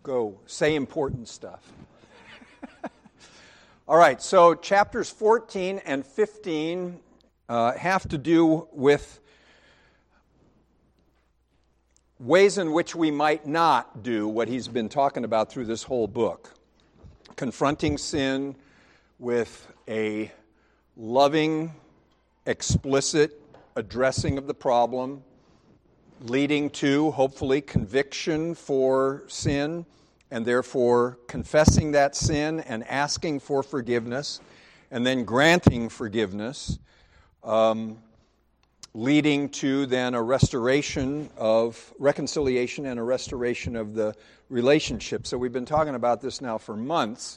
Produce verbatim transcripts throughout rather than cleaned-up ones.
Go. Say important stuff. All right, so chapters fourteen and fifteen uh, have to do with ways in which we might not do what he's been talking about through this whole book. Confronting sin with a loving, explicit addressing of the problem, leading to, hopefully, conviction for sin, and therefore confessing that sin and asking for forgiveness, and then granting forgiveness, um, leading to then a restoration of reconciliation and a restoration of the relationship. So we've been talking about this now for months.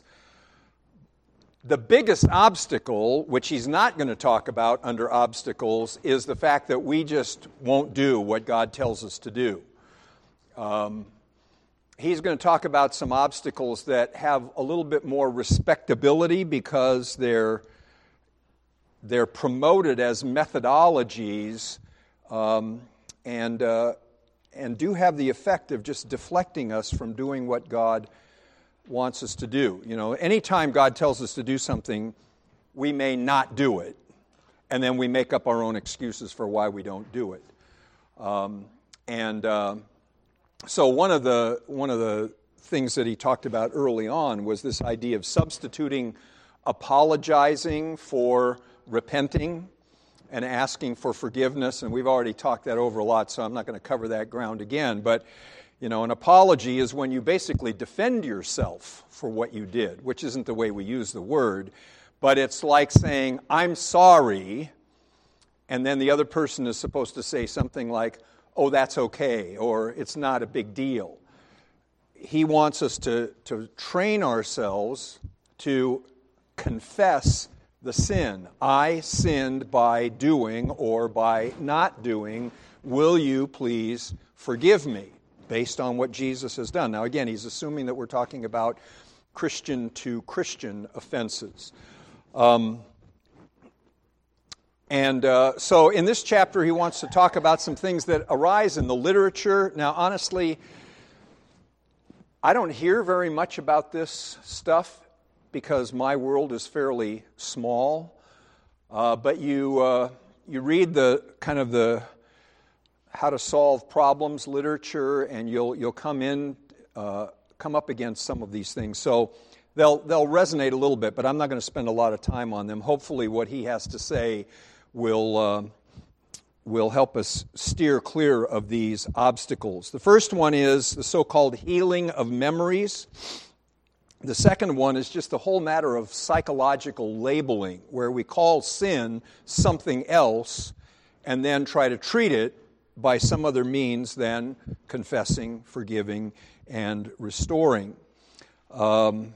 The biggest obstacle, which he's not going to talk about under obstacles, is the fact that we just won't do what God tells us to do. Um, he's going to talk about some obstacles that have a little bit more respectability because they're they're promoted as methodologies um, and uh, and do have the effect of just deflecting us from doing what God wants us to do. You know, anytime God tells us to do something, we may not do it, and then we make up our own excuses for why we don't do it. Um, and uh, so one of the one of the things that he talked about early on was this idea of substituting apologizing for repenting and asking for forgiveness, and we've already talked that over a lot, so I'm not going to cover that ground again, but you know, an apology is when you basically defend yourself for what you did, which isn't the way we use the word, but it's like saying, I'm sorry, and then the other person is supposed to say something like, oh, that's okay, or it's not a big deal. He wants us to, to train ourselves to confess the sin. I sinned by doing or by not doing. Will you please forgive me? Based on what Jesus has done. Now, again, he's assuming that we're talking about Christian to Christian offenses. Um, and uh, so in this chapter, he wants to talk about some things that arise in the literature. Now, honestly, I don't hear very much about this stuff because my world is fairly small. Uh, but you uh, you read the kind of the how to solve problems literature, and you'll you'll come in uh, come up against some of these things. So they'll they'll resonate a little bit, but I'm not going to spend a lot of time on them. Hopefully, what he has to say will uh, will help us steer clear of these obstacles. The first one is the so-called healing of memories. The second one is just the whole matter of psychological labeling, where we call sin something else and then try to treat it by some other means than confessing, forgiving, and restoring. Um,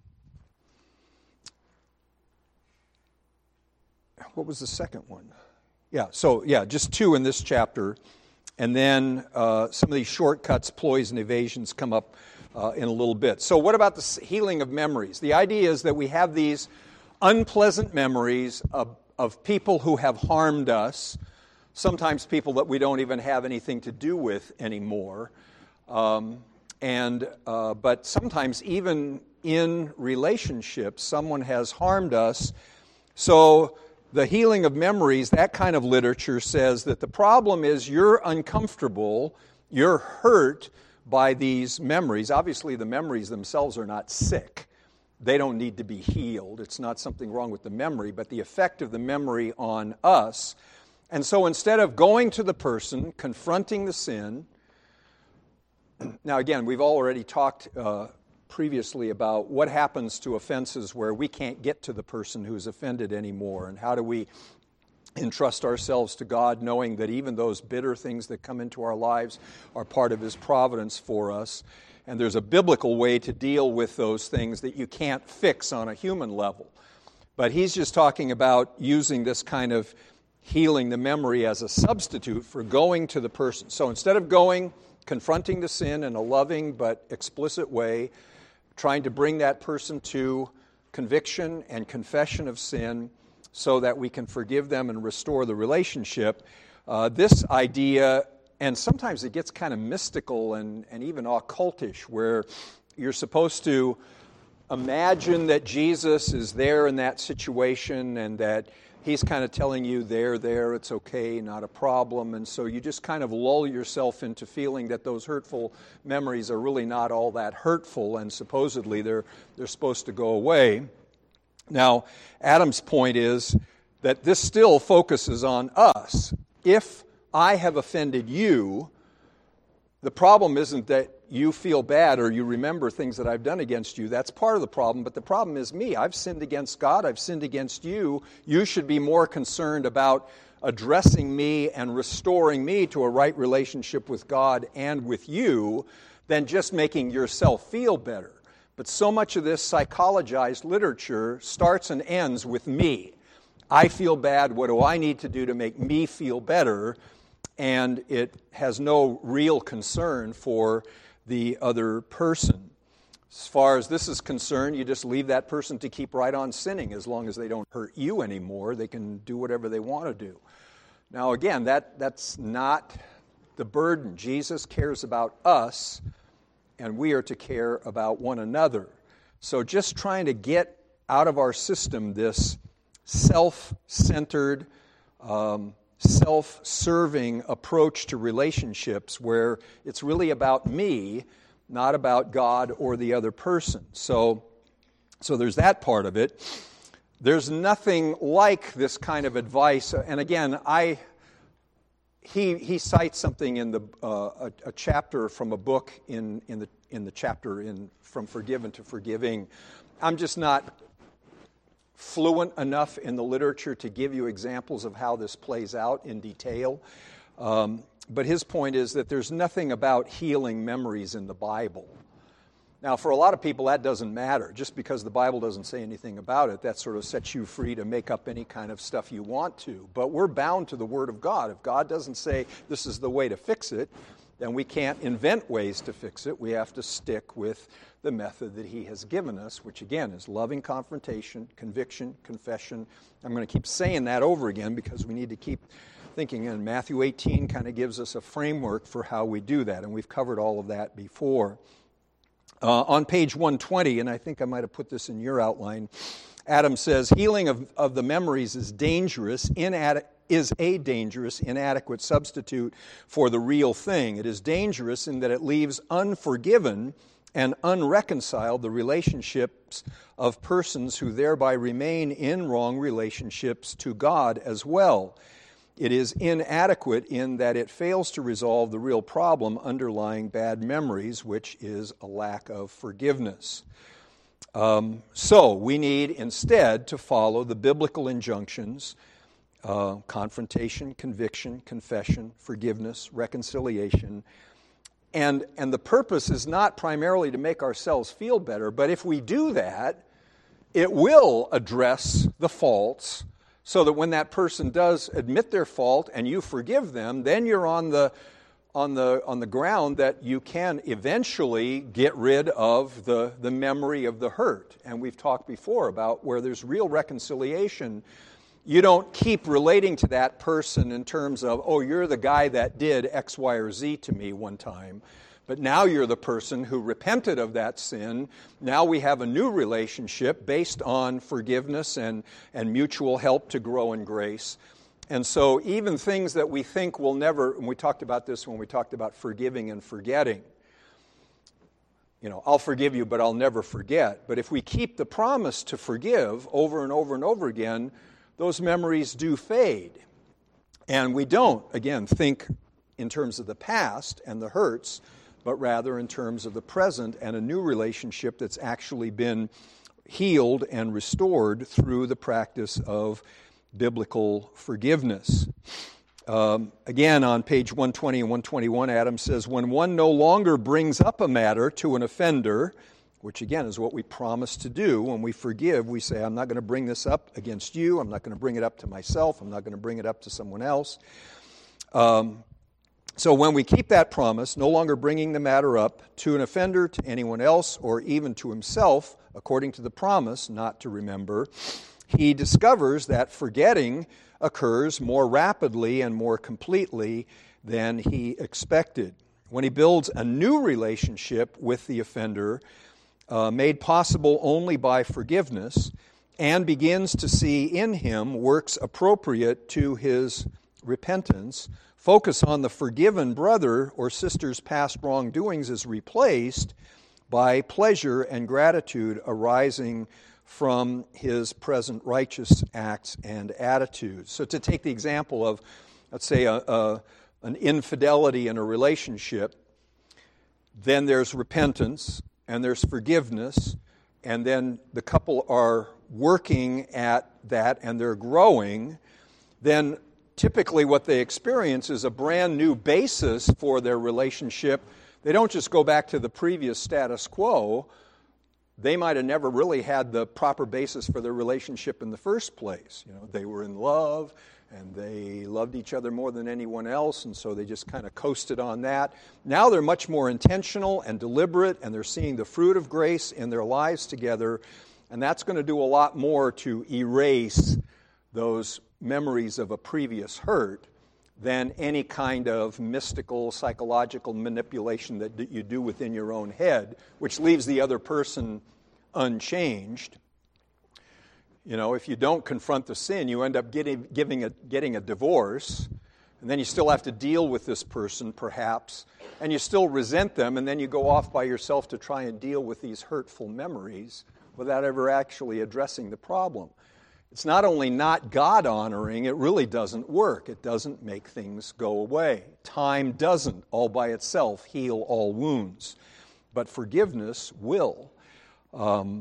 what was the second one? Yeah, so yeah, just two in this chapter. And then uh, some of these shortcuts, ploys, and evasions come up uh, in a little bit. So what about the healing of memories? The idea is that we have these unpleasant memories of, of people who have harmed us, sometimes people that we don't even have anything to do with anymore. Um, and uh, but sometimes even in relationships, someone has harmed us. So the healing of memories, that kind of literature says that the problem is you're uncomfortable, you're hurt by these memories. Obviously, the memories themselves are not sick. They don't need to be healed. It's not something wrong with the memory, but the effect of the memory on us. And so instead of going to the person, confronting the sin, now again, we've already talked uh, previously about what happens to offenses where we can't get to the person who's offended anymore, and how do we entrust ourselves to God, knowing that even those bitter things that come into our lives are part of His providence for us. And there's a biblical way to deal with those things that you can't fix on a human level. But he's just talking about using this kind of healing the memory as a substitute for going to the person. So instead of going, confronting the sin in a loving but explicit way, trying to bring that person to conviction and confession of sin so that we can forgive them and restore the relationship, uh, this idea and sometimes it gets kind of mystical and, and even occultish, where you're supposed to imagine that Jesus is there in that situation and that he's kind of telling you, there, there, it's okay, not a problem. And so you just kind of lull yourself into feeling that those hurtful memories are really not all that hurtful, and supposedly they're they're supposed to go away. Now, Adam's point is that this still focuses on us. If I have offended you, the problem isn't that you feel bad or you remember things that I've done against you. That's part of the problem, but the problem is me. I've sinned against God. I've sinned against you. You should be more concerned about addressing me and restoring me to a right relationship with God and with you than just making yourself feel better. But so much of this psychologized literature starts and ends with me. I feel bad. What do I need to do to make me feel better? And it has no real concern for the other person. As far as this is concerned, you just leave that person to keep right on sinning. As long as they don't hurt you anymore, they can do whatever they want to do. Now again, that, that's not the burden. Jesus cares about us, and we are to care about one another. So just trying to get out of our system this self-centered, um, self-serving approach to relationships where it's really about me, not about God or the other person. So, so there's that part of it. There's nothing like this kind of advice. And again, I he he cites something in the uh, a, a chapter from a book in in the in the chapter in From Forgiven to Forgiving. I'm just not fluent enough in the literature to give you examples of how this plays out in detail. Um, but his point is that there's nothing about healing memories in the Bible. Now, for a lot of people, that doesn't matter. Just because the Bible doesn't say anything about it, that sort of sets you free to make up any kind of stuff you want to. But we're bound to the Word of God. If God doesn't say this is the way to fix it, then we can't invent ways to fix it. We have to stick with the method that he has given us, which again is loving confrontation, conviction, confession. I'm going to keep saying that over again because we need to keep thinking, and Matthew eighteen kind of gives us a framework for how we do that, and we've covered all of that before. Uh, on page one twenty, and I think I might have put this in your outline, Adam says, healing of, of the memories is dangerous, inadequate, is a dangerous, inadequate substitute for the real thing. It is dangerous in that it leaves unforgiven and unreconciled the relationships of persons who thereby remain in wrong relationships to God as well. It is inadequate in that it fails to resolve the real problem underlying bad memories, which is a lack of forgiveness. Um, so we need instead to follow the biblical injunctions: uh, confrontation, conviction, confession, forgiveness, reconciliation. And, and the purpose is not primarily to make ourselves feel better, but if we do that, it will address the faults so that when that person does admit their fault and you forgive them, then you're on the on the on the ground that you can eventually get rid of the, the memory of the hurt. And we've talked before about where there's real reconciliation. You don't keep relating to that person in terms of, oh, you're the guy that did X, Y, or Z to me one time. But now you're the person who repented of that sin. Now we have a new relationship based on forgiveness and, and mutual help to grow in grace. And so even things that we think will never, and we talked about this when we talked about forgiving and forgetting. You know, I'll forgive you, but I'll never forget. But if we keep the promise to forgive over and over and over again, those memories do fade. And we don't, again, think in terms of the past and the hurts, but rather in terms of the present and a new relationship that's actually been healed and restored through the practice of biblical forgiveness. Um, again, on page one twenty and one twenty-one, Adam says, when one no longer brings up a matter to an offender, which again is what we promise to do when we forgive, we say, I'm not going to bring this up against you, I'm not going to bring it up to myself, I'm not going to bring it up to someone else. Um, so when we keep that promise, no longer bringing the matter up to an offender, to anyone else, or even to himself, according to the promise not to remember, he discovers that forgetting occurs more rapidly and more completely than he expected. When he builds a new relationship with the offender, uh, made possible only by forgiveness, and begins to see in him works appropriate to his repentance, focus on the forgiven brother or sister's past wrongdoings is replaced by pleasure and gratitude arising from his present righteous acts and attitudes. So to take the example of, let's say, a, a, an infidelity in a relationship, then there's repentance and there's forgiveness, and then the couple are working at that and they're growing, then typically what they experience is a brand new basis for their relationship. They don't just go back to the previous status quo. They might have never really had the proper basis for their relationship in the first place. You know, they were in love and they loved each other more than anyone else, and so they just kind of coasted on that. Now they're much more intentional and deliberate, and they're seeing the fruit of grace in their lives together, and that's going to do a lot more to erase those memories of a previous hurt than any kind of mystical, psychological manipulation that you do within your own head, which leaves the other person unchanged. You know, if you don't confront the sin, you end up getting, giving a, getting a divorce, and then you still have to deal with this person, perhaps, and you still resent them, and then you go off by yourself to try and deal with these hurtful memories without ever actually addressing the problem. It's not only not God-honoring, it really doesn't work. It doesn't make things go away. Time doesn't, all by itself, heal all wounds. But forgiveness will. Um,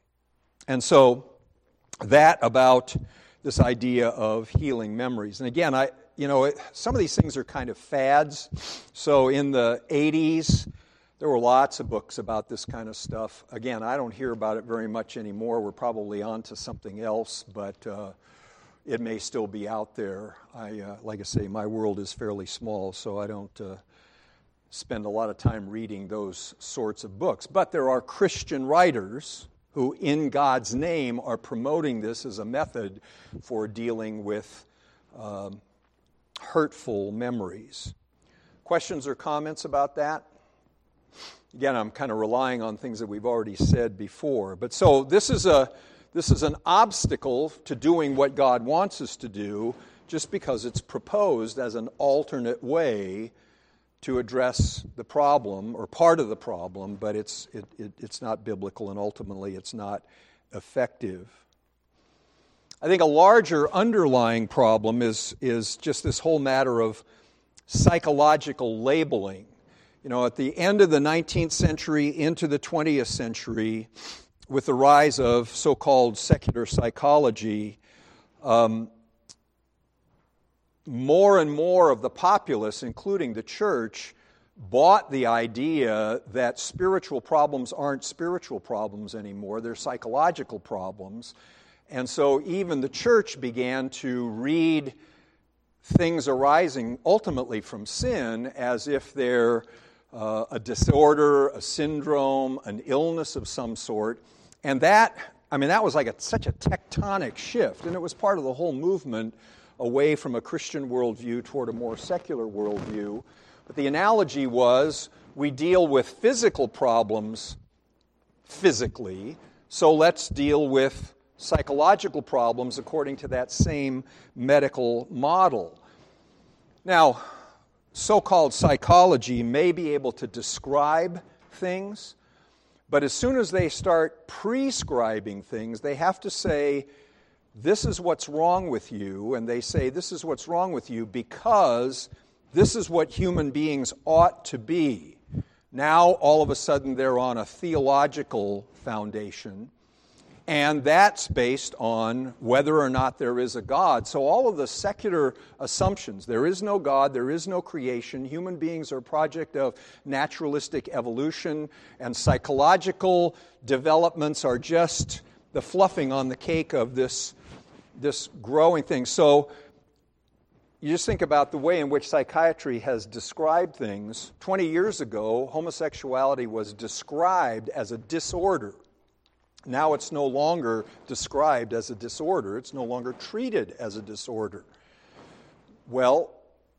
and so that about this idea of healing memories. And again, I, you know, it, some of these things are kind of fads. So in the eighties, there were lots of books about this kind of stuff. Again, I don't hear about it very much anymore. We're probably on to something else, but uh, it may still be out there. I, uh, like I say, my world is fairly small, so I don't uh, spend a lot of time reading those sorts of books. But there are Christian writers who, in God's name, are promoting this as a method for dealing with um, hurtful memories. Questions or comments about that? Again, I'm kind of relying on things that we've already said before. But so this is a this is an obstacle to doing what God wants us to do just because it's proposed as an alternate way to address the problem or part of the problem, but it's it, it, it's not biblical, and ultimately it's not effective. I think a larger underlying problem is is just this whole matter of psychological labeling. You know, at the end of the nineteenth century into the twentieth century, with the rise of so-called secular psychology, um, more and more of the populace, including the church, bought the idea that spiritual problems aren't spiritual problems anymore, they're psychological problems. And so even the church began to read things arising ultimately from sin as if they're uh, a disorder, a syndrome, an illness of some sort. And that, I mean, that was like a, such a tectonic shift, and it was part of the whole movement away from a Christian worldview toward a more secular worldview. But the analogy was, we deal with physical problems physically, so let's deal with psychological problems according to that same medical model. Now, so-called psychology may be able to describe things, but as soon as they start prescribing things, they have to say, this is what's wrong with you, and they say this is what's wrong with you because this is what human beings ought to be. Now, all of a sudden, they're on a theological foundation, and that's based on whether or not there is a God. So all of the secular assumptions, there is no God, there is no creation, human beings are a project of naturalistic evolution, and psychological developments are just the fluffing on the cake of this, this growing thing. So you just think about the way in which psychiatry has described things. twenty years ago, homosexuality was described as a disorder. Now it's no longer described as a disorder. It's no longer treated as a disorder. Well,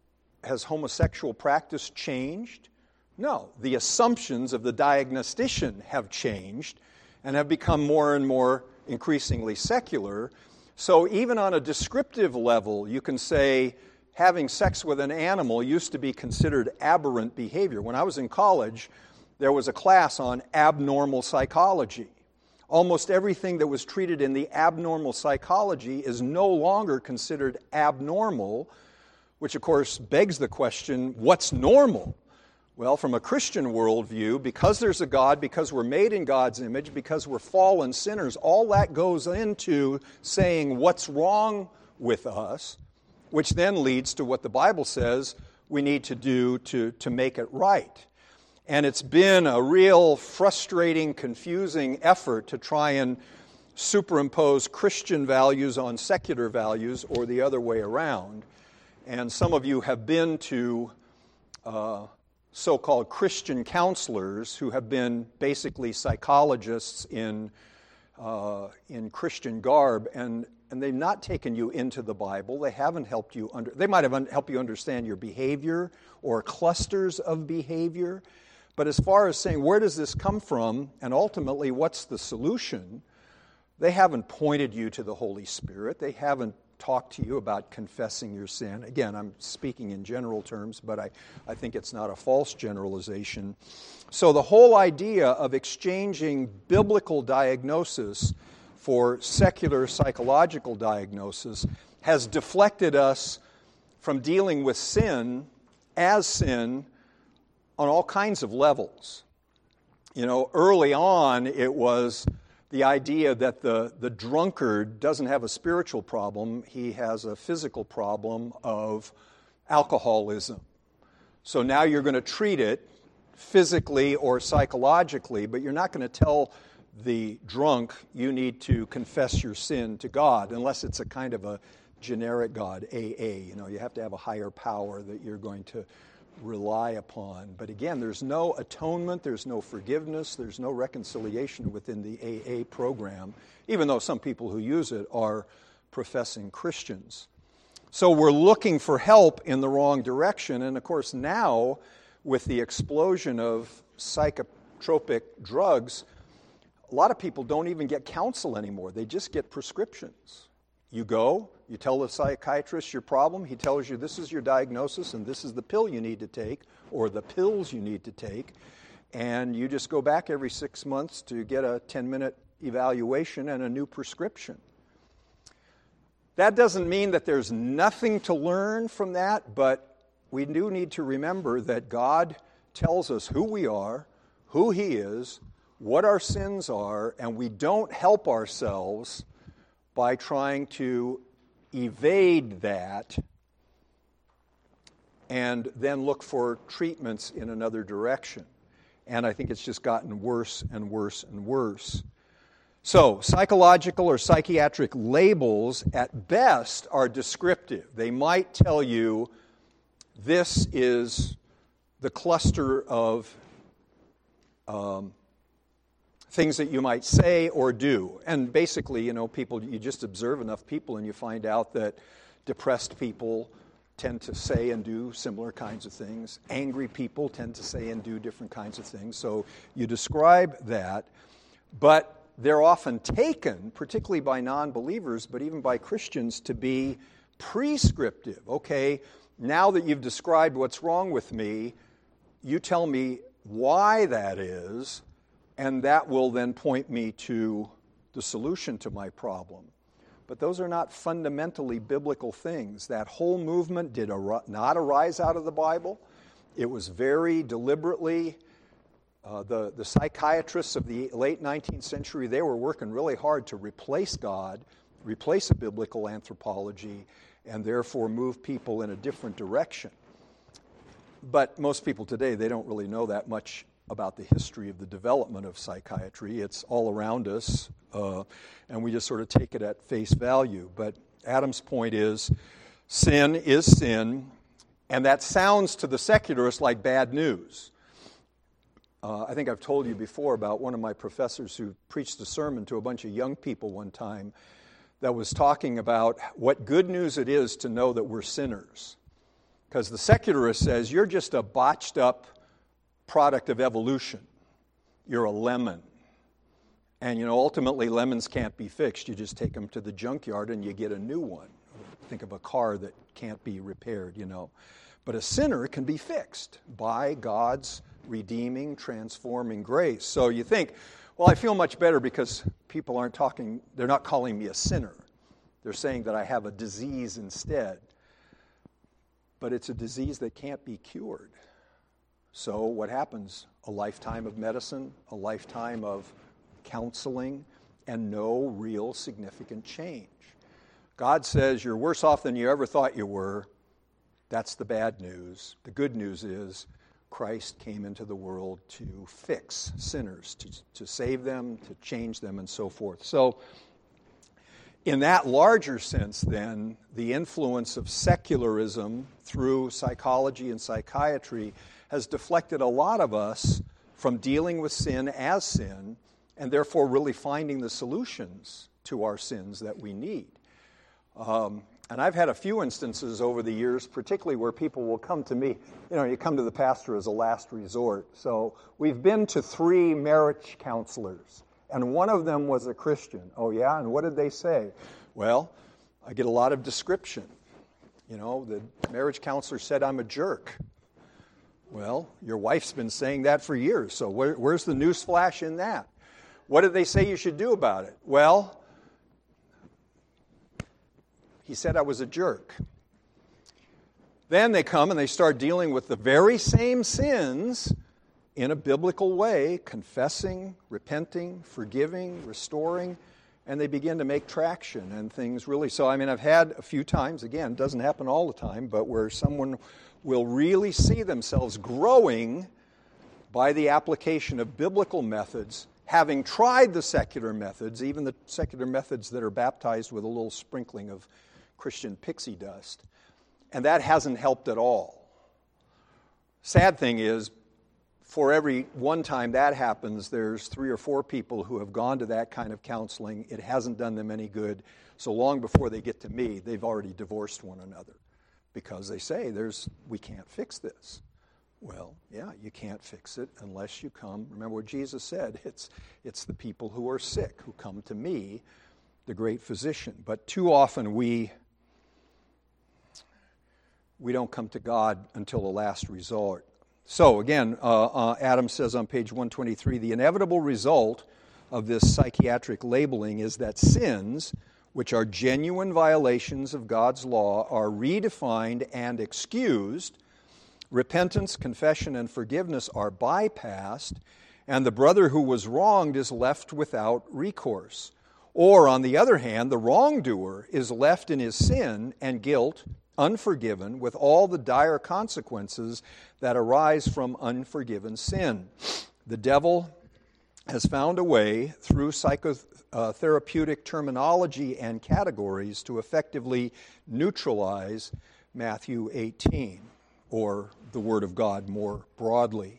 has homosexual practice changed? No. The assumptions of the diagnostician have changed and have become more and more increasingly secular. So even on a descriptive level, you can say having sex with an animal used to be considered aberrant behavior. When I was in college, there was a class on abnormal psychology. Almost everything that was treated in the abnormal psychology is no longer considered abnormal, which of course begs the question, what's normal? Well, from a Christian worldview, because there's a God, because we're made in God's image, because we're fallen sinners, all that goes into saying what's wrong with us, which then leads to what the Bible says we need to do to, to make it right. And it's been a real frustrating, confusing effort to try and superimpose Christian values on secular values or the other way around. And some of you have been to uh, so-called Christian counselors who have been basically psychologists in uh, in Christian garb, and, and they've not taken you into the Bible. They haven't helped you under. They might have un- helped you understand your behavior or clusters of behavior. But as far as saying, where does this come from, and ultimately, what's the solution, they haven't pointed you to the Holy Spirit. They haven't talked to you about confessing your sin. Again, I'm speaking in general terms, but I, I think it's not a false generalization. So the whole idea of exchanging biblical diagnosis for secular psychological diagnosis has deflected us from dealing with sin as sin on all kinds of levels. You know, early on it was the idea that the, the drunkard doesn't have a spiritual problem, he has a physical problem of alcoholism. So now you're going to treat it physically or psychologically, but you're not going to tell the drunk you need to confess your sin to God, unless it's a kind of a generic God, A A. You know, you have to have a higher power that you're going to rely upon. But again, there's no atonement, there's no forgiveness, there's no reconciliation within the A A program, even though some people who use it are professing Christians. So we're looking for help in the wrong direction, and of course now, with the explosion of psychotropic drugs, a lot of people don't even get counsel anymore. They just get prescriptions. You go, you tell the psychiatrist your problem, he tells you this is your diagnosis and this is the pill you need to take, or the pills you need to take, and you just go back every six months to get a ten-minute evaluation and a new prescription. That doesn't mean that there's nothing to learn from that, but we do need to remember that God tells us who we are, who He is, what our sins are, and we don't help ourselves by trying to evade that and then look for treatments in another direction. And I think it's just gotten worse and worse and worse. So, psychological or psychiatric labels at best are descriptive. They might tell you this is the cluster of um, things that you might say or do. And basically, you know, people, you just observe enough people and you find out that depressed people tend to say and do similar kinds of things. Angry people tend to say and do different kinds of things. So you describe that, but they're often taken, particularly by non-believers, but even by Christians, to be prescriptive. Okay, now that you've described what's wrong with me, you tell me why that is, and that will then point me to the solution to my problem. But those are not fundamentally biblical things. That whole movement did ar- not arise out of the Bible. It was very deliberately, uh, the, the psychiatrists of the late nineteenth century, they were working really hard to replace God, replace a biblical anthropology, and therefore move people in a different direction. But most people today, they don't really know that much about the history of the development of psychiatry. It's all around us, uh, and we just sort of take it at face value. But Adam's point is, sin is sin, and that sounds to the secularist like bad news. Uh, I think I've told you before about one of my professors who preached a sermon to a bunch of young people one time that was talking about what good news it is to know that we're sinners. Because the secularist says you're just a botched up product of evolution. You're a lemon. And, you know, ultimately lemons can't be fixed. You just take them to the junkyard and you get a new one. Think of a car that can't be repaired, you know. But a sinner can be fixed by God's redeeming, transforming grace. So you think, well, I feel much better because people aren't talking, they're not calling me a sinner. They're saying that I have a disease instead. But it's a disease that can't be cured. So what happens? A lifetime of medicine, a lifetime of counseling, and no real significant change. God says you're worse off than you ever thought you were. That's the bad news. The good news is Christ came into the world to fix sinners, to, to save them, to change them, and so forth. So in that larger sense, then, the influence of secularism through psychology and psychiatry has deflected a lot of us from dealing with sin as sin, and therefore really finding the solutions to our sins that we need. Um, and I've had a few instances over the years, particularly where people will come to me. You know, you come to the pastor as a last resort. So we've been to three marriage counselors, and one of them was a Christian. Oh, yeah? And what did they say? Well, I get a lot of description. You know, the marriage counselor said I'm a jerk. Well, your wife's been saying that for years, so where, where's the news flash in that? What did they say you should do about it? Well, he said I was a jerk. Then they come and they start dealing with the very same sins in a biblical way, confessing, repenting, forgiving, restoring, and they begin to make traction and things really. So, I mean, I've had a few times, again, it doesn't happen all the time, but where someone will really see themselves growing by the application of biblical methods, having tried the secular methods, even the secular methods that are baptized with a little sprinkling of Christian pixie dust, and that hasn't helped at all. Sad thing is, for every one time that happens, there's three or four people who have gone to that kind of counseling. It hasn't done them any good. So long before they get to me, they've already divorced one another because they say, "There's we can't fix this." Well, yeah, you can't fix it unless you come. Remember what Jesus said, it's, it's the people who are sick who come to me, the great physician. But too often we, we don't come to God until the last resort. So again, uh, uh, Adam says on page one twenty-three, the inevitable result of this psychiatric labeling is that sins, which are genuine violations of God's law, are redefined and excused. Repentance, confession, and forgiveness are bypassed, and the brother who was wronged is left without recourse. Or, on the other hand, the wrongdoer is left in his sin and guilt, unforgiven, with all the dire consequences that arise from unforgiven sin. The devil has found a way through psychotherapeutic terminology and categories to effectively neutralize Matthew eighteen, or the Word of God more broadly.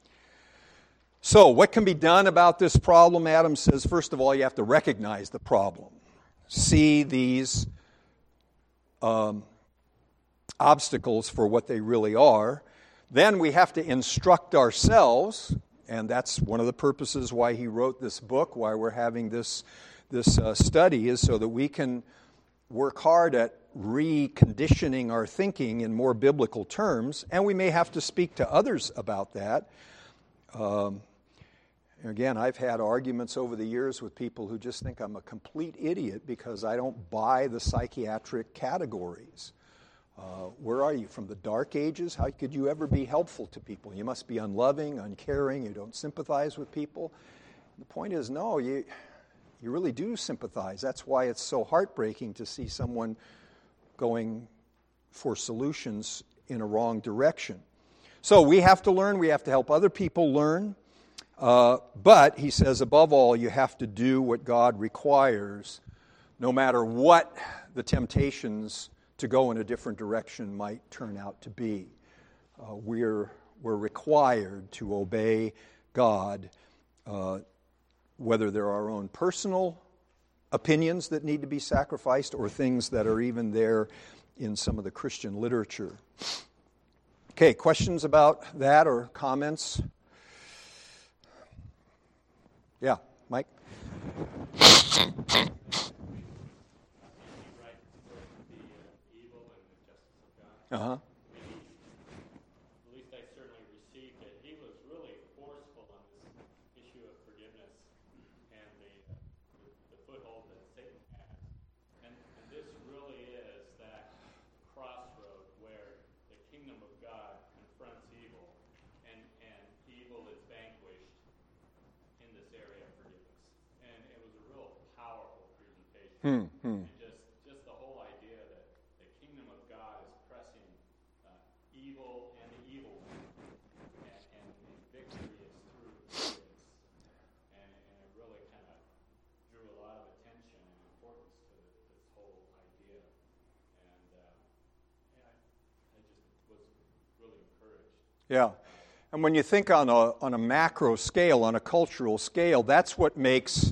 So, what can be done about this problem? Adam says, first of all, you have to recognize the problem. See these um, obstacles for what they really are. Then we have to instruct ourselves, and that's one of the purposes why he wrote this book, why we're having this, this uh, study, is so that we can work hard at reconditioning our thinking in more biblical terms, and we may have to speak to others about that. Um, again, I've had arguments over the years with people who just think I'm a complete idiot because I don't buy the psychiatric categories. Uh, where are you? From the dark ages? How could you ever be helpful to people? You must be unloving, uncaring, you don't sympathize with people. The point is, no, you, you really do sympathize. That's why it's so heartbreaking to see someone going for solutions in a wrong direction. So we have to learn, we have to help other people learn, uh, but he says above all you have to do what God requires, no matter what the temptations to go in a different direction might turn out to be. Uh, we're, we're required to obey God, uh, whether they're our own personal opinions that need to be sacrificed or things that are even there in some of the Christian literature. Okay, questions about that or comments? Yeah, Mike? Uh-huh. At least I certainly received it. He was really forceful on this issue of forgiveness and the uh, the, the foothold that Satan has. And, and this really is that crossroad where the kingdom of God confronts evil, and, and evil is vanquished in this area of forgiveness. And it was a real powerful presentation. Hmm, hmm. And just, just the whole idea that the kingdom of God is pressing uh, evil and the evil one, and, and the victory is through forgiveness. And, and it really kind of drew a lot of attention and importance to this whole idea. And uh, yeah, I, I just was really encouraged. Yeah. And when you think on a on a macro scale, on a cultural scale, that's what makes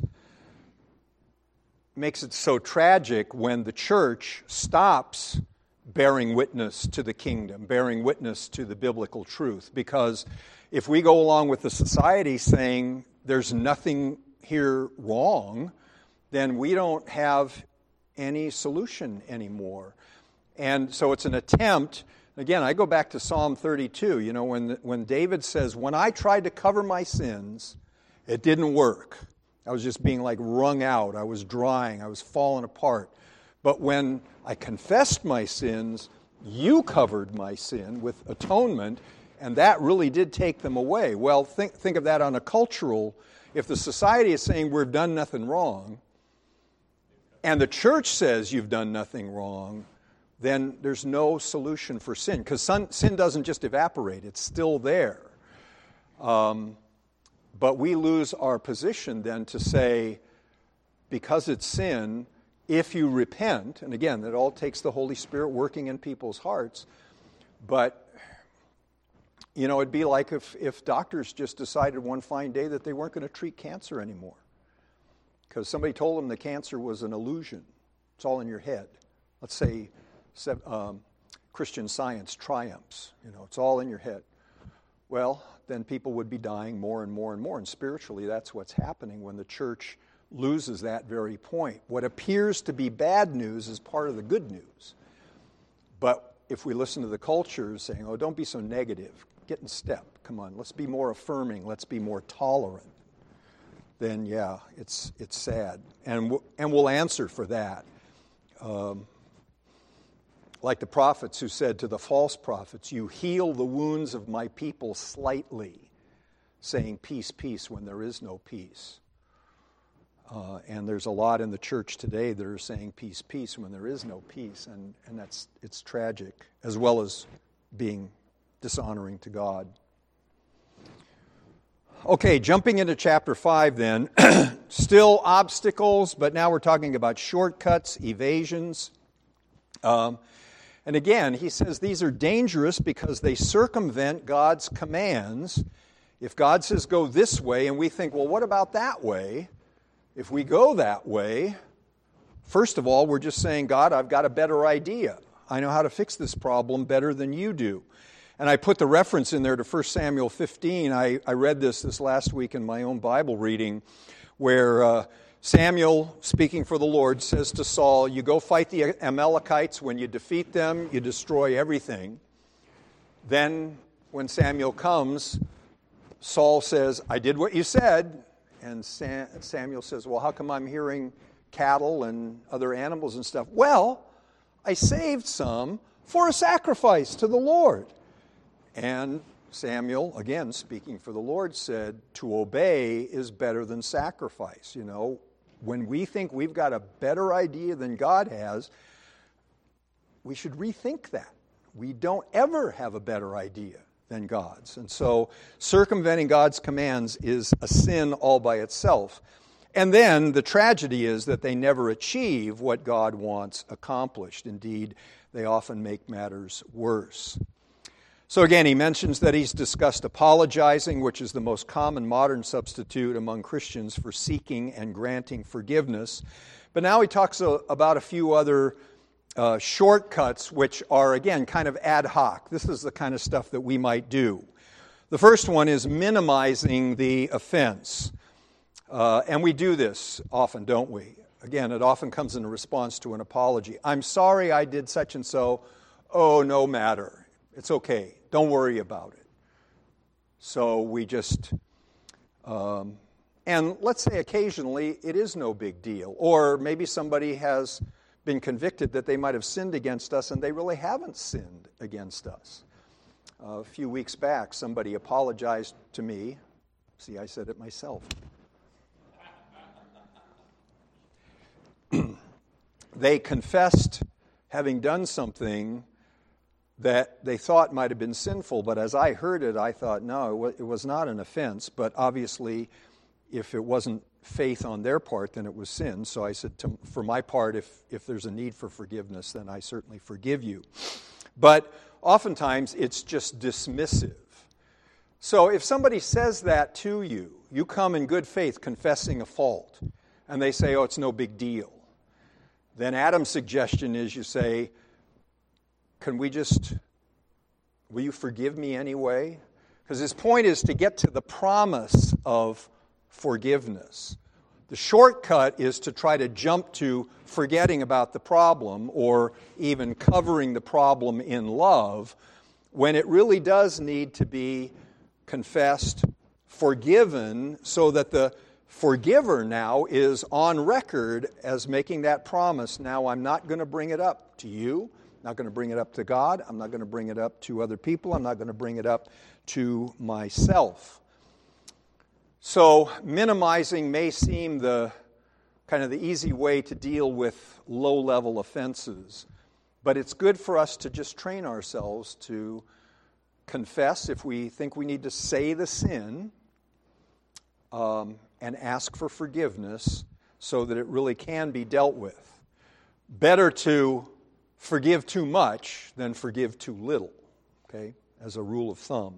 makes it so tragic when the church stops bearing witness to the kingdom, bearing witness to the biblical truth. Because if we go along with the society saying there's nothing here wrong, then we don't have any solution anymore. And so it's an attempt. Again, I go back to Psalm thirty-two, you know, when when David says, when I tried to cover my sins, it didn't work. I was just being like wrung out. I was drying. I was falling apart. But when I confessed my sins, you covered my sin with atonement, and that really did take them away. Well, think think of that on a cultural, if the society is saying we've done nothing wrong, and the church says you've done nothing wrong, then there's no solution for sin, because sin doesn't just evaporate, it's still there. Um, but we lose our position then to say, because it's sin, if you repent, and again, that all takes the Holy Spirit working in people's hearts, but, you know, it'd be like if, if doctors just decided one fine day that they weren't going to treat cancer anymore, because somebody told them the cancer was an illusion. It's all in your head. Let's say um, Christian Science triumphs. You know, it's all in your head. Well, then people would be dying more and more and more, and spiritually that's what's happening when the church loses that very point. What appears to be bad news is part of the good news. But if we listen to the culture saying, oh, don't be so negative, get in step, come on, let's be more affirming, let's be more tolerant, then yeah, it's it's sad. And we'll, and we'll answer for that. Um, like the prophets who said to the false prophets, you heal the wounds of my people slightly, saying peace, peace, when there is no peace. Uh, and there's a lot in the church today that are saying peace, peace, when there is no peace. And, and that's it's tragic, as well as being dishonoring to God. Okay, jumping into chapter five then. Still obstacles, but now we're talking about shortcuts, evasions. Um, and again, he says these are dangerous because they circumvent God's commands. If God says go this way, and we think, well, what about that way? If we go that way, first of all, we're just saying, God, I've got a better idea. I know how to fix this problem better than you do. And I put the reference in there to First Samuel fifteen. I, I read this this last week in my own Bible reading, where uh, Samuel, speaking for the Lord, says to Saul, you go fight the Amalekites. When you defeat them, you destroy everything. Then, when Samuel comes, Saul says, I did what you said. And Samuel says, well, how come I'm hearing cattle and other animals and stuff? Well, I saved some for a sacrifice to the Lord. And Samuel, again, speaking for the Lord, said, to obey is better than sacrifice. You know, when we think we've got a better idea than God has, we should rethink that. We don't ever have a better idea than God's. And so circumventing God's commands is a sin all by itself. And then the tragedy is that they never achieve what God wants accomplished. Indeed, they often make matters worse. So again, he mentions that he's discussed apologizing, which is the most common modern substitute among Christians for seeking and granting forgiveness. But now he talks about a few other uh, shortcuts which are, again, kind of ad hoc. This is the kind of stuff that we might do. The first one is minimizing the offense. Uh, and we do this often, don't we? Again, it often comes in response to an apology. I'm sorry I did such and so. Oh, no matter. It's okay. Don't worry about it. So we just, um, and let's say occasionally it is no big deal. Or maybe somebody has been convicted that they might have sinned against us and they really haven't sinned against us. Uh, a few weeks back, somebody apologized to me. See, I said it myself. They confessed having done something that they thought might have been sinful, but as I heard it, I thought, no, it was not an offense, but obviously, if it wasn't faith on their part, then it was sin. So I said, to, for my part, if, if there's a need for forgiveness, then I certainly forgive you. But oftentimes, it's just dismissive. So if somebody says that to you, you come in good faith confessing a fault, and they say, oh, it's no big deal. Then Adam's suggestion is you say, can we just, will you forgive me anyway? Because his point is to get to the promise of forgiveness. The shortcut is to try to jump to forgetting about the problem or even covering the problem in love when it really does need to be confessed, forgiven, so that the forgiver now is on record as making that promise. Now I'm not going to bring it up to you. I'm not going to bring it up to God. I'm not going to bring it up to other people. I'm not going to bring it up to myself. So minimizing may seem the kind of the easy way to deal with low-level offenses, but it's good for us to just train ourselves to confess if we think we need to say the sin, um, and ask for forgiveness so that it really can be dealt with. Better to forgive too much than forgive too little, okay, as a rule of thumb.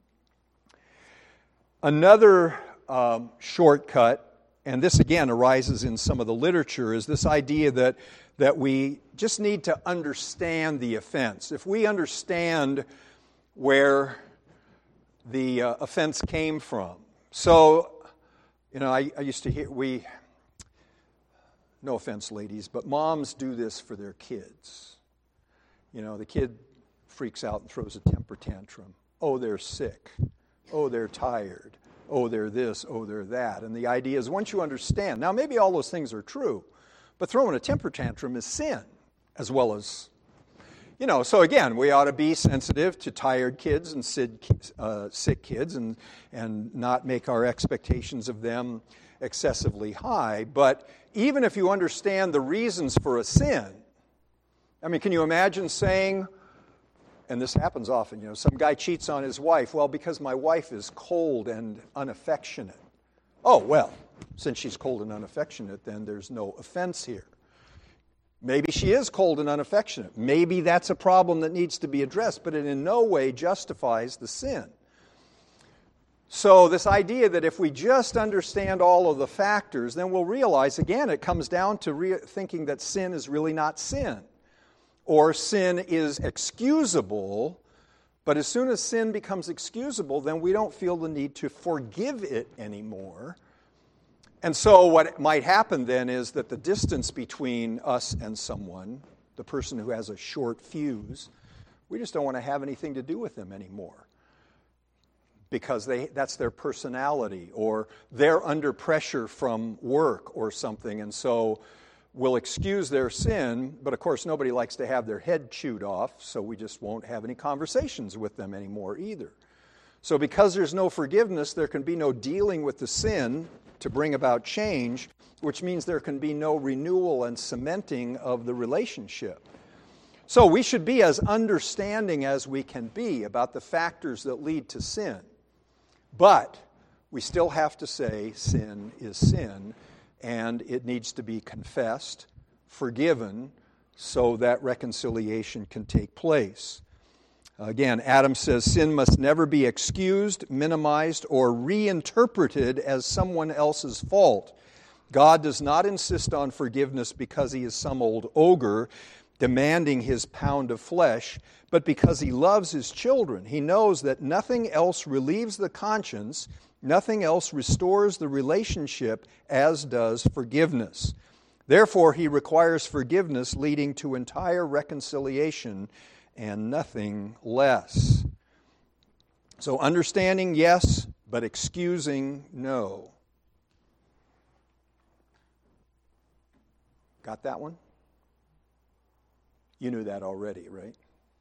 Another um, shortcut, and this again arises in some of the literature, is this idea that, that we just need to understand the offense. If we understand where the uh, offense came from. So, you know, I, I used to hear, we, no offense, ladies, but moms do this for their kids. You know, the kid freaks out and throws a temper tantrum. Oh, they're sick. Oh, they're tired. Oh, they're this. Oh, they're that. And the idea is once you understand, now maybe all those things are true, but throwing a temper tantrum is sin as well as, you know, so again, we ought to be sensitive to tired kids and uh, sick kids and, and not make our expectations of them excessively high. But even if you understand the reasons for a sin, I mean, can you imagine saying, and this happens often, you know, some guy cheats on his wife. Well, because my wife is cold and unaffectionate. Oh, well, since she's cold and unaffectionate, then there's no offense here. Maybe she is cold and unaffectionate. Maybe that's a problem that needs to be addressed, but it in no way justifies the sin. So this idea that if we just understand all of the factors, then we'll realize, again, it comes down to re- thinking that sin is really not sin. Or sin is excusable, but as soon as sin becomes excusable, then we don't feel the need to forgive it anymore. And so what might happen then is that the distance between us and someone, the person who has a short fuse, we just don't want to have anything to do with them anymore. Because they, that's their personality, or they're under pressure from work or something, and so we'll excuse their sin, but of course nobody likes to have their head chewed off, so we just won't have any conversations with them anymore either. So because there's no forgiveness, there can be no dealing with the sin to bring about change, which means there can be no renewal and cementing of the relationship. So we should be as understanding as we can be about the factors that lead to sin. But we still have to say sin is sin, and it needs to be confessed, forgiven, so that reconciliation can take place. Again, Adam says sin must never be excused, minimized, or reinterpreted as someone else's fault. God does not insist on forgiveness because he is some old ogre. demanding his pound of flesh, but because he loves his children. He knows that nothing else relieves the conscience, nothing else restores the relationship as does forgiveness. Therefore, he requires forgiveness leading to entire reconciliation and nothing less. So understanding, yes, but excusing, no. Got that one? You knew that already, right?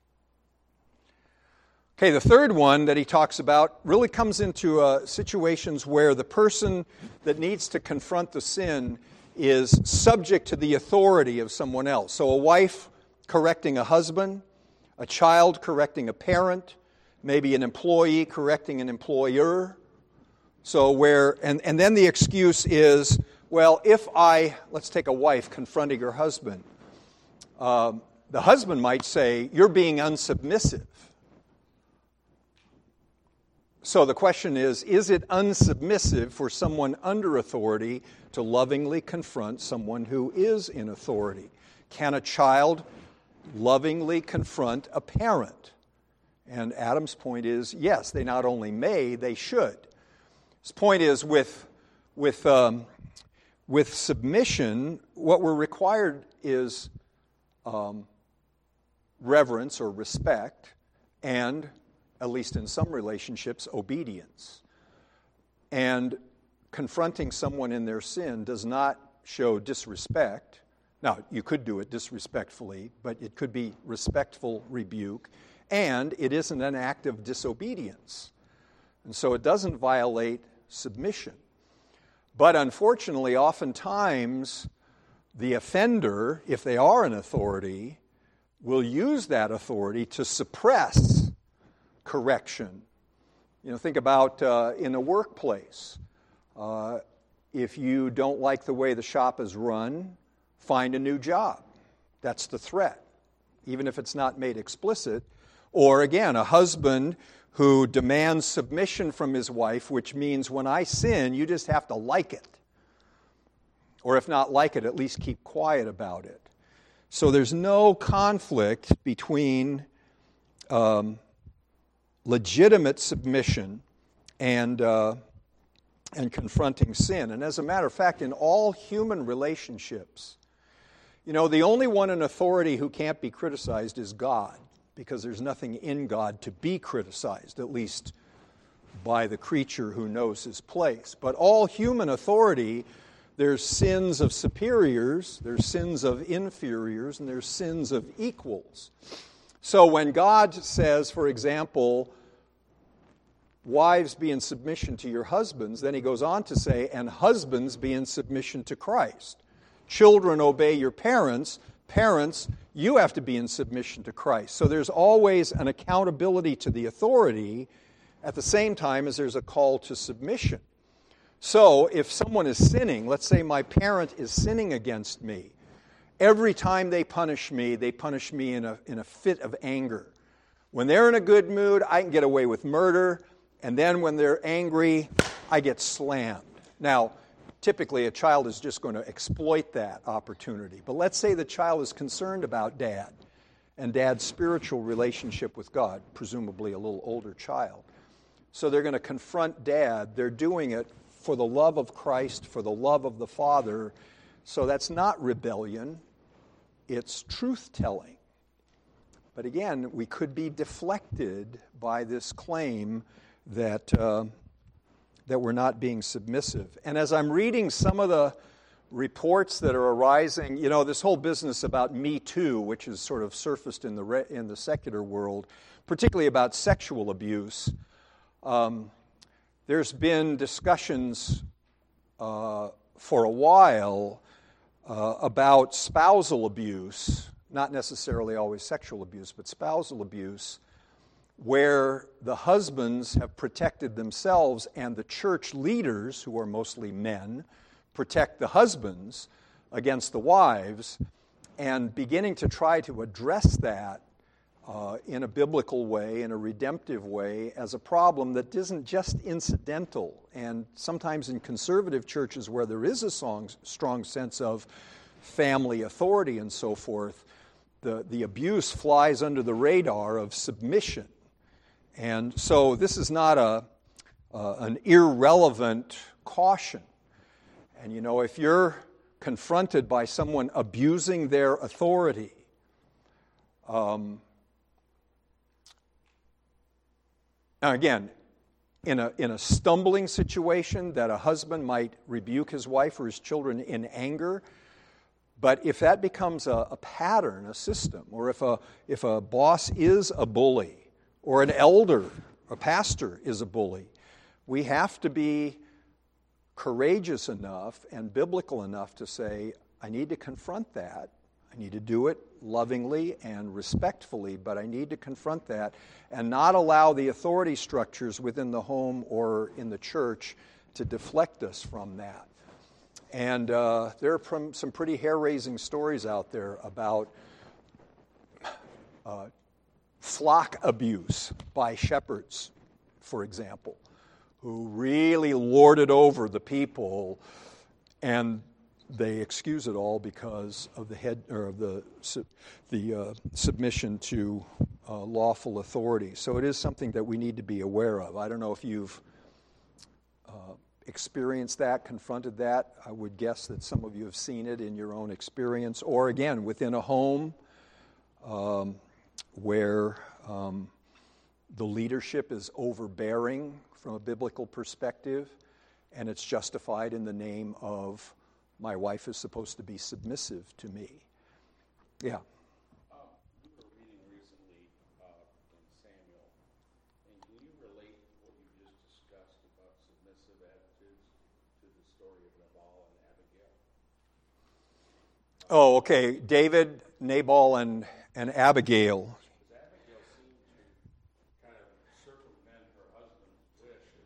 Okay, the third one that he talks about really comes into uh, situations where the person that needs to confront the sin is subject to the authority of someone else. So a wife correcting a husband, a child correcting a parent, maybe an employee correcting an employer. So where, and, and then the excuse is, well, if I, let's take a wife confronting her husband. Um, the husband might say, you're being unsubmissive. So the question is, is it unsubmissive for someone under authority to lovingly confront someone who is in authority? Can a child lovingly confront a parent? And Adam's point is, yes, they not only may, they should. His point is, with, with, um, with submission, what we're required is um, reverence or respect, and at least in some relationships, obedience. And confronting someone in their sin does not show disrespect. Now, you could do it disrespectfully, but it could be respectful rebuke. And it isn't an act of disobedience. And so it doesn't violate submission. But unfortunately, oftentimes, the offender, if they are an authority, will use that authority to suppress correction. You know, think about uh, in a workplace. Uh, if you don't like the way the shop is run, find a new job. That's the threat, even if it's not made explicit. Or again, a husband who demands submission from his wife, which means when I sin, you just have to like it. Or if not like it, at least keep quiet about it. So there's no conflict between um, legitimate submission and uh, and confronting sin. And as a matter of fact, in all human relationships, you know, the only one in authority who can't be criticized is God, because there's nothing in God to be criticized, at least by the creature who knows his place. But all human authority, there's sins of superiors, there's sins of inferiors, and there's sins of equals. So when God says, for example, wives be in submission to your husbands, then he goes on to say, and husbands be in submission to Christ. Children, obey your parents. Parents, you have to be in submission to Christ. So there's always an accountability to the authority at the same time as there's a call to submission. So if someone is sinning, let's say my parent is sinning against me, every time they punish me, they punish me in a, in a fit of anger. When they're in a good mood, I can get away with murder, and then when they're angry, I get slammed. Now, typically a child is just going to exploit that opportunity. But let's say the child is concerned about dad and dad's spiritual relationship with God, presumably a little older child. So they're going to confront dad. They're doing it for the love of Christ, for the love of the Father. So that's not rebellion, it's truth-telling. But again, we could be deflected by this claim that uh, that we're not being submissive. And as I'm reading some of the reports that are arising, you know, this whole business about Me Too, which is sort of surfaced in the re- in the secular world, particularly about sexual abuse, um, there's been discussions uh, for a while uh, about spousal abuse, not necessarily always sexual abuse, but spousal abuse, where the husbands have protected themselves and the church leaders, who are mostly men, protect the husbands against the wives, and beginning to try to address that uh, in a biblical way, in a redemptive way, as a problem that isn't just incidental. And sometimes in conservative churches where there is a strong, strong sense of family authority and so forth, the, the abuse flies under the radar of submission. And so this is not a uh, an irrelevant caution. And you know, if you're confronted by someone abusing their authority, um, now again, in a in a stumbling situation that a husband might rebuke his wife or his children in anger, but if that becomes a, a pattern, a system, or if a if a boss is a bully, or an elder, a pastor is a bully, we have to be courageous enough and biblical enough to say, I need to confront that. I need to do it lovingly and respectfully, but I need to confront that and not allow the authority structures within the home or in the church to deflect us from that. And uh, there are some pretty hair-raising stories out there about uh, flock abuse by shepherds, for example, who really lorded over the people, and they excuse it all because of the head or of the the uh, submission to uh, lawful authority. So it is something that we need to be aware of. I don't know if you've uh, experienced that, confronted that. I would guess that some of you have seen it in your own experience, or again within a home um, where um, the leadership is overbearing from a biblical perspective, and it's justified in the name of my wife is supposed to be submissive to me. Yeah. Um, we were reading recently uh, in Samuel, and can you relate what you just discussed about submissive attitudes to the story of Nabal and Abigail? Oh, okay. David, Nabal, and, and Abigail. Because Abigail seemed to kind of circumvent her husband's wishes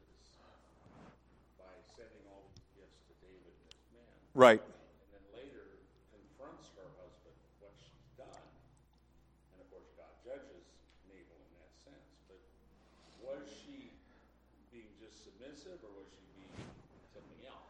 by sending all these gifts to David and his men. Right. And then later confronts her husband what she's done. And of course God judges Nabal in that sense. But was she being just submissive, or was she being something else?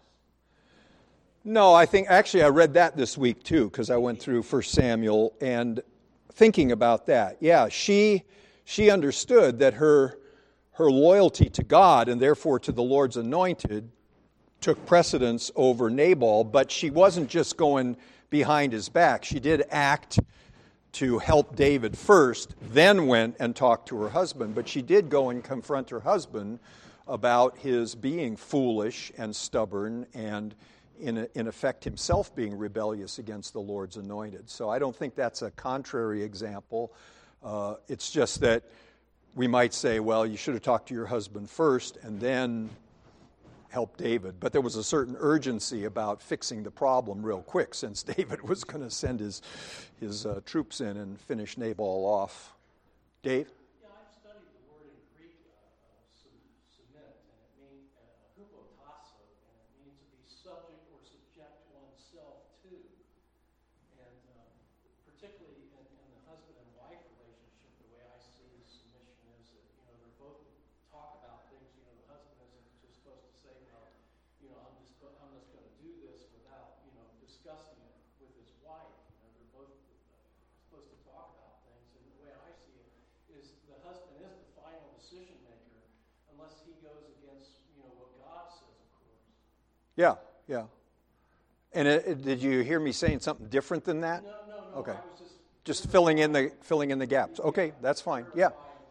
No, I think, actually I read that this week too, because I went through First Samuel and thinking about that. Yeah, she she understood that her her loyalty to God and therefore to the Lord's anointed took precedence over Nabal, but she wasn't just going behind his back. She did act to help David first, then went and talked to her husband. But she did go and confront her husband about his being foolish and stubborn and, in, in effect, himself being rebellious against the Lord's anointed. So I don't think that's a contrary example. Uh, it's just that we might say, well, you should have talked to your husband first and then help David. But there was a certain urgency about fixing the problem real quick, since David was going to send his his uh, troops in and finish Nabal off. Dave? Yeah, I've studied the word in Greek, uh, uh, sub- submit, and it means uh, hupotasso, and it means to be subject or subject oneself to. And um, particularly in, in the husband and wife relationship, the way I see submission is that, you know, they're both talk about things. You know, the husband isn't just supposed to say, well, you know, I'm just I'm just going to do this without, you know, discussing it with his wife. You know, they're both supposed to talk about things. And the way I see it is the husband is the final decision maker, unless he goes against, you know, what God says, of course. Yeah, yeah. And it, it, did you hear me saying something different than that? No, no, no. Okay. I was just Just filling in the filling in the gaps. Okay, that's fine. Yeah.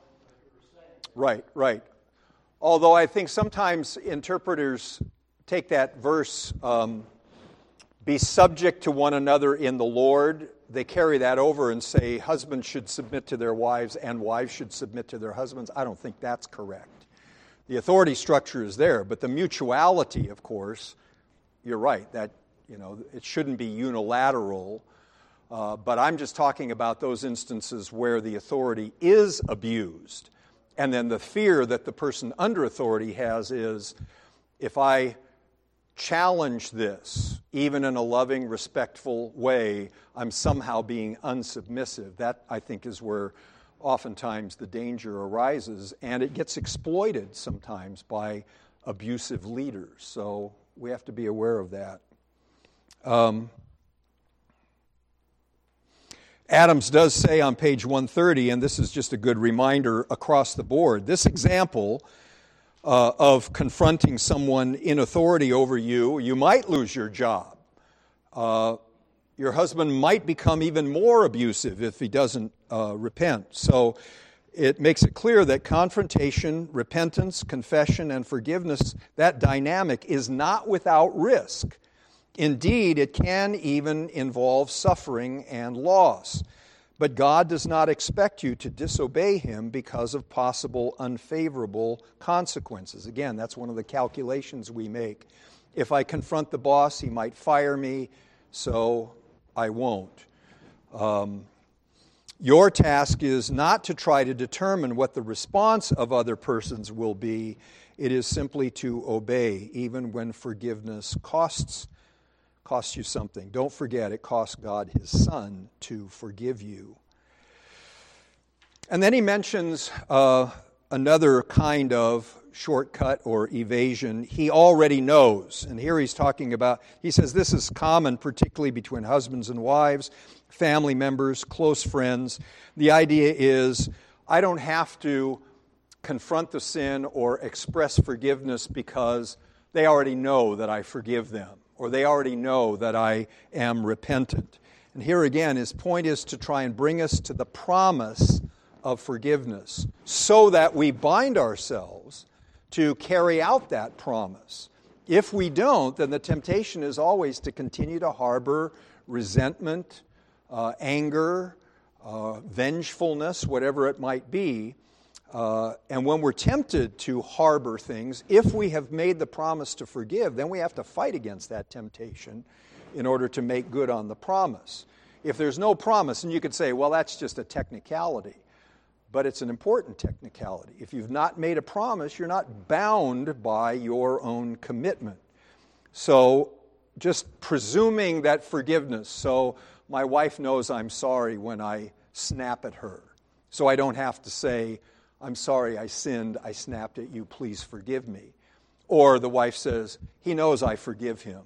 Right, right. Although I think sometimes interpreters take that verse, um, be subject to one another in the Lord, they carry that over and say husbands should submit to their wives and wives should submit to their husbands. I don't think that's correct. The authority structure is there, but the mutuality, of course, you're right, that, you know, it shouldn't be unilateral. Uh, but I'm just talking about those instances where the authority is abused. And then the fear that the person under authority has is, if I challenge this, even in a loving, respectful way, I'm somehow being unsubmissive. That, I think, is where oftentimes the danger arises, and it gets exploited sometimes by abusive leaders. So we have to be aware of that. Um, Adams does say on page one thirty, and this is just a good reminder across the board, this example uh, of confronting someone in authority over you, you might lose your job. Uh, your husband might become even more abusive if he doesn't uh, repent. So it makes it clear that confrontation, repentance, confession, and forgiveness, that dynamic is not without risk. Indeed, it can even involve suffering and loss. But God does not expect you to disobey Him because of possible unfavorable consequences. Again, that's one of the calculations we make. If I confront the boss, he might fire me, so I won't. Um, your task is not to try to determine what the response of other persons will be. It is simply to obey, even when forgiveness costs costs you something. Don't forget, it cost God His Son to forgive you. And then he mentions uh, another kind of shortcut or evasion. He already knows. And here he's talking about, he says this is common, particularly between husbands and wives, family members, close friends. The idea is, I don't have to confront the sin or express forgiveness because they already know that I forgive them, or they already know that I am repentant. And here again, his point is to try and bring us to the promise of forgiveness so that we bind ourselves to carry out that promise. If we don't, then the temptation is always to continue to harbor resentment, uh, anger, uh, vengefulness, whatever it might be. Uh, and when we're tempted to harbor things, if we have made the promise to forgive, then we have to fight against that temptation in order to make good on the promise. If there's no promise, and you could say, well, that's just a technicality. But it's an important technicality. If you've not made a promise, you're not bound by your own commitment. So just presuming that forgiveness, so my wife knows I'm sorry when I snap at her, so I don't have to say, I'm sorry I sinned, I snapped at you, please forgive me. Or the wife says, he knows I forgive him.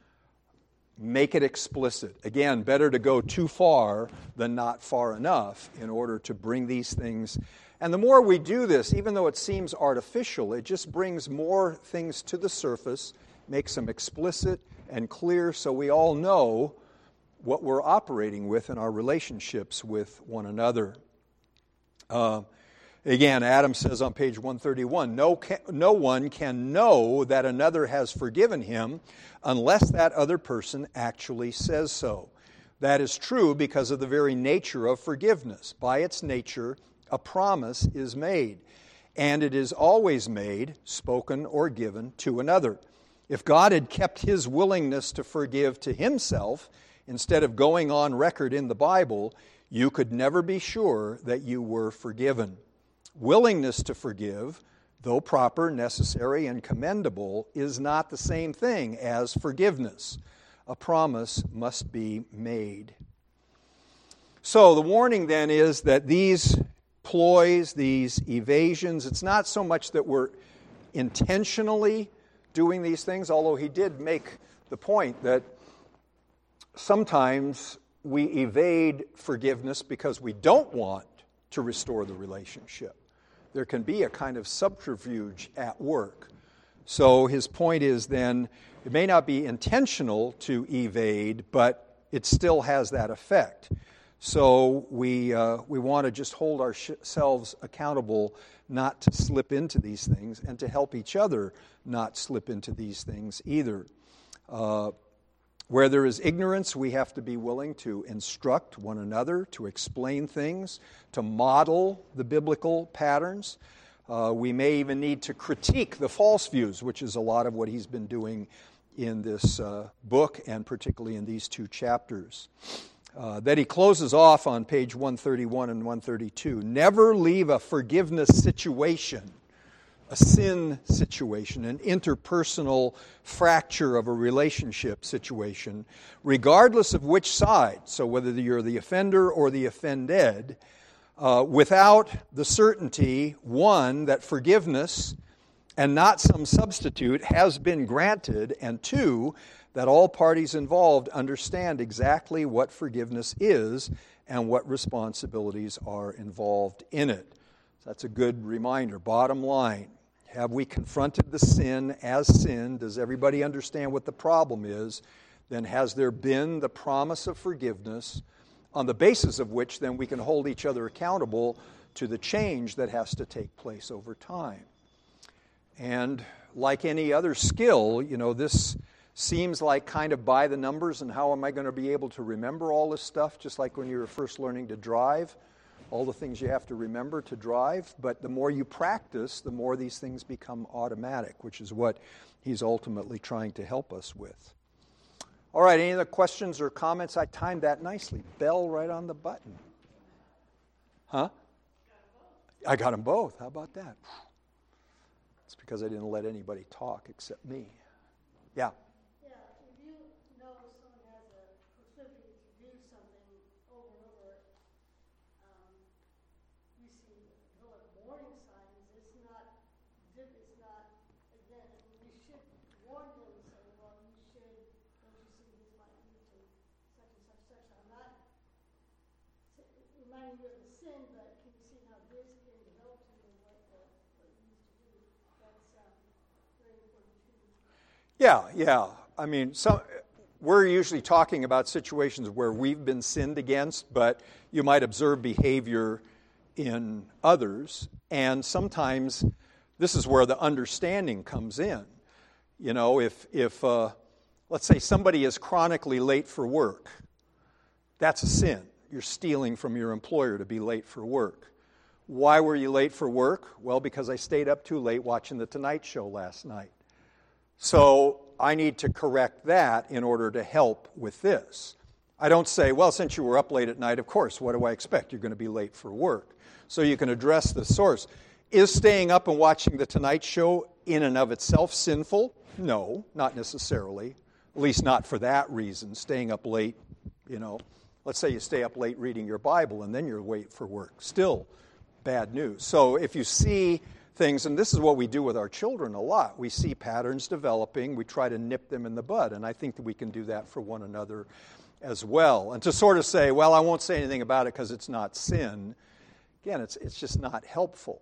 Make it explicit. Again, better to go too far than not far enough in order to bring these things. And the more we do this, even though it seems artificial, it just brings more things to the surface, makes them explicit and clear so we all know what we're operating with in our relationships with one another. Uh, Again, Adam says on page one thirty-one, no, ca- no one can know that another has forgiven him unless that other person actually says so. That is true because of the very nature of forgiveness. By its nature, a promise is made, and it is always made, spoken or given, to another. If God had kept His willingness to forgive to Himself instead of going on record in the Bible, you could never be sure that you were forgiven. Willingness to forgive, though proper, necessary, and commendable, is not the same thing as forgiveness. A promise must be made. So the warning then is that these ploys, these evasions, it's not so much that we're intentionally doing these things, although he did make the point that sometimes we evade forgiveness because we don't want to restore the relationship. There can be a kind of subterfuge at work. So his point is then, it may not be intentional to evade, but it still has that effect. So we uh, we want to just hold ourselves accountable not to slip into these things and to help each other not slip into these things either. Uh, Where there is ignorance, we have to be willing to instruct one another, to explain things, to model the biblical patterns. Uh, we may even need to critique the false views, which is a lot of what he's been doing in this uh, book, and particularly in these two chapters. Uh, that he closes off on page one thirty-one and one thirty-two. Never leave a forgiveness situation, a sin situation, an interpersonal fracture of a relationship situation, regardless of which side, so whether you're the offender or the offended, uh, without the certainty, one, that forgiveness and not some substitute has been granted, and two, that all parties involved understand exactly what forgiveness is and what responsibilities are involved in it. So that's a good reminder. Bottom line, have we confronted the sin as sin? Does everybody understand what the problem is? Then has there been the promise of forgiveness, on the basis of which then we can hold each other accountable to the change that has to take place over time? And like any other skill, you know, this seems like kind of by the numbers, and how am I going to be able to remember all this stuff, just like when you were first learning to drive, all the things you have to remember to drive. But the more you practice, the more these things become automatic, which is what he's ultimately trying to help us with. All right, any other questions or comments? I timed that nicely. Bell right on the button. Huh? I got them both. How about that? It's because I didn't let anybody talk except me. Yeah. Yeah, if you know someone has a proclivity to do something over and over, um, you see the warning signs. It's not, it's not, again, we should warn them and say, well, you should, don't you see this might lead to such and such, such. I'm not reminding you of the sin, but can you see how this can help you in what, the, what you used to do? That's um, very important too. Yeah, yeah. I mean, some, we're usually talking about situations where we've been sinned against, but you might observe behavior in others, and sometimes this is where the understanding comes in. You know, if, if uh, let's say somebody is chronically late for work, that's a sin. You're stealing from your employer to be late for work. Why were you late for work? Well, because I stayed up too late watching The Tonight Show last night. So I need to correct that in order to help with this. I don't say, well, since you were up late at night, of course, what do I expect? You're going to be late for work. So you can address the source. Is staying up and watching The Tonight Show in and of itself sinful? No, not necessarily. At least not for that reason. Staying up late, you know. Let's say you stay up late reading your Bible and then you're late for work. Still bad news. So if you see things, and this is what we do with our children a lot. We see patterns developing. We try to nip them in the bud, and I think that we can do that for one another as well. And to sort of say, well, I won't say anything about it because it's not sin, again, it's it's just not helpful.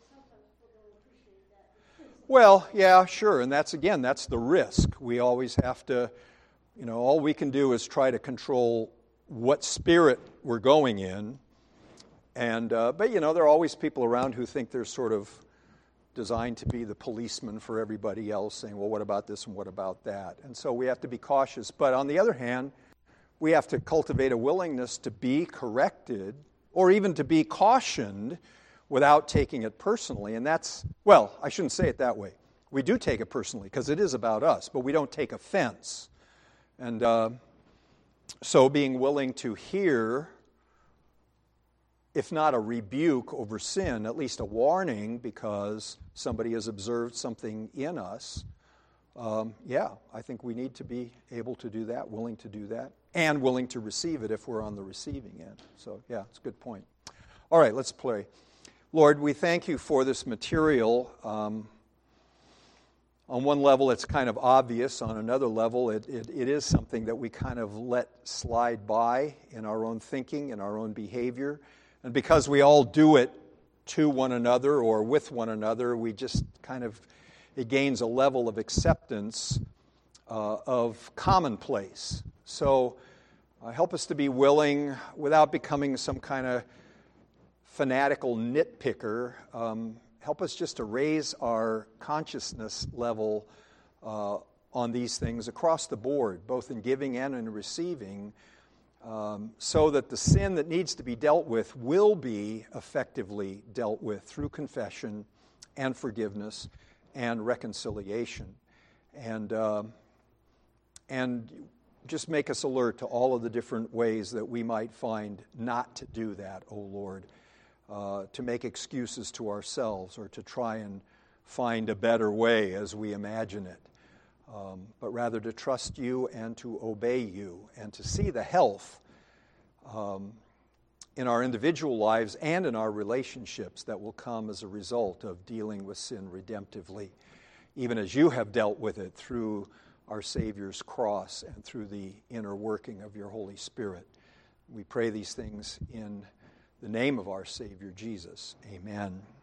Well, yeah, sure, and that's, again, that's the risk. We always have to, you know, all we can do is try to control what spirit we're going in. And uh, but, you know, there are always people around who think they're sort of designed to be the policeman for everybody else, saying, well, what about this and what about that? And so we have to be cautious. But on the other hand, we have to cultivate a willingness to be corrected or even to be cautioned without taking it personally. And that's, well, I shouldn't say it that way. We do take it personally because it is about us, but we don't take offense. And uh, so being willing to hear, if not a rebuke over sin, at least a warning because somebody has observed something in us, um, yeah, I think we need to be able to do that, willing to do that, and willing to receive it if we're on the receiving end. So, yeah, it's a good point. All right, let's pray. Lord, we thank you for this material. Um, on one level, it's kind of obvious. On another level, it, it, it is something that we kind of let slide by in our own thinking, in our own behavior. And because we all do it to one another or with one another, we just kind of, it gains a level of acceptance uh, of commonplace. So uh, help us to be willing, without becoming some kind of fanatical nitpicker, um, help us just to raise our consciousness level uh, on these things across the board, both in giving and in receiving, Um, so that the sin that needs to be dealt with will be effectively dealt with through confession and forgiveness and reconciliation. And, uh, and just make us alert to all of the different ways that we might find not to do that, O Lord, uh, to make excuses to ourselves or to try and find a better way as we imagine it. Um, but rather to trust you and to obey you and to see the health um, in our individual lives and in our relationships that will come as a result of dealing with sin redemptively, even as you have dealt with it through our Savior's cross and through the inner working of your Holy Spirit. We pray these things in the name of our Savior Jesus. Amen.